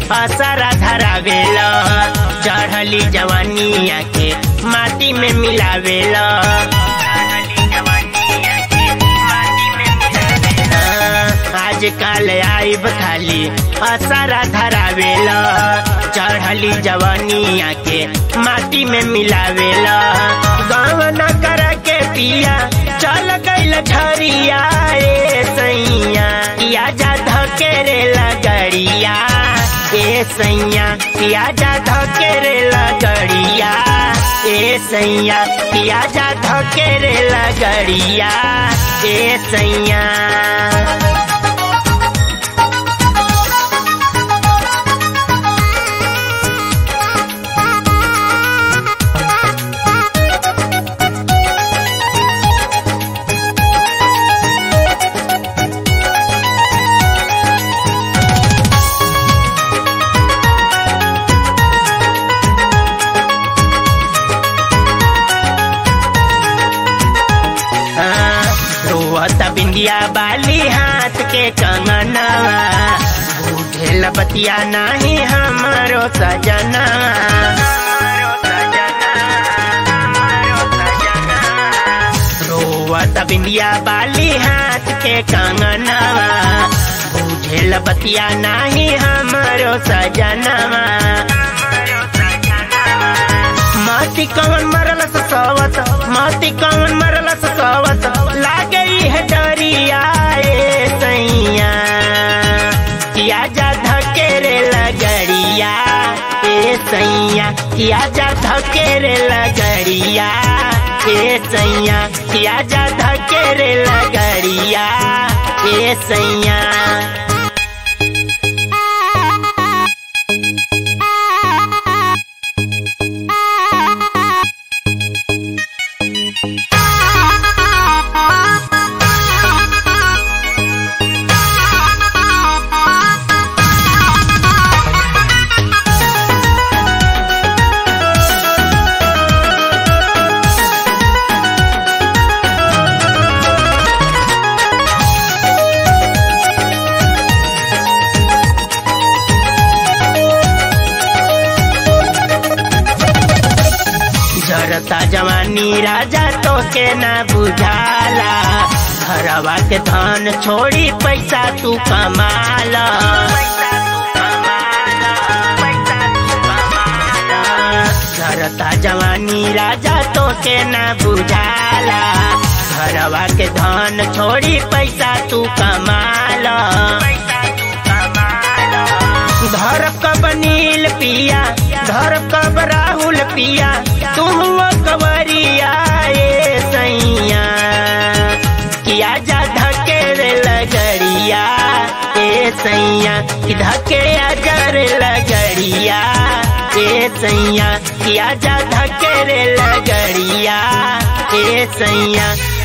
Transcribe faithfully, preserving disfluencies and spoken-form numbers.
असरा धरावेला चढ़ली जवानिया के माटी में मिलावेला आज काल आइब खाली असरा धरावेला चढ़ली जवानिया के माटी में मिलावेला गाँव न कर के पिया चल गईल झरिया ए सैया या जा धकेरे लगड़िया ए सैया या जा धकेरे लगड़िया ए सैया या जा धकेरे लगड़िया ए सैया बिंदिया बाली हाथ के कंगनवा बुझेल बतिया नाही हमारो सजना रोवत बिंदिया बाली हाथ के कंगनवा बुझेल बतिया नाही हमारो सजनवा माटी कौन मरल सवत माटी कौन मरल सवत लागे है डरिया ए सैया किया जा धकेरे लगड़िया ए सैया किया जा धकेरे लगड़िया ए सैया किया जा धकेरे लगड़िया ए सैया जरता जवानी राजा तो के ना बुझाला घरवा के धन छोड़ी पैसा तू कमाला जरता जवानी राजा तो के ना बुझाला घरवा के धन छोड़ी पैसा तू कमाला धर कब नील पिया धर कब राहुल पिया तुम कवरिया ए सैया किया जा धकेरे लगड़िया ए सैया धके अजर लगड़िया ए सैया किया जा धकेरे लगड़िया ए सैया।